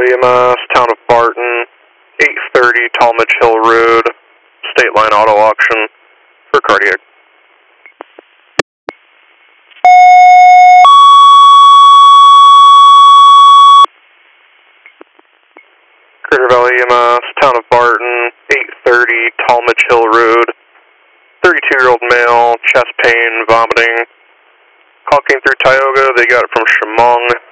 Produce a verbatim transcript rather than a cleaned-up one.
Valley E M S, Town of Barton, eight thirty Talmadge Hill Road, State Line Auto Auction for cardiac. Crater Valley E M S, Town of Barton, eight thirty Talmadge Hill Road, thirty-two-year-old male, chest pain, vomiting. Call came through Tioga, they got it from Chemung.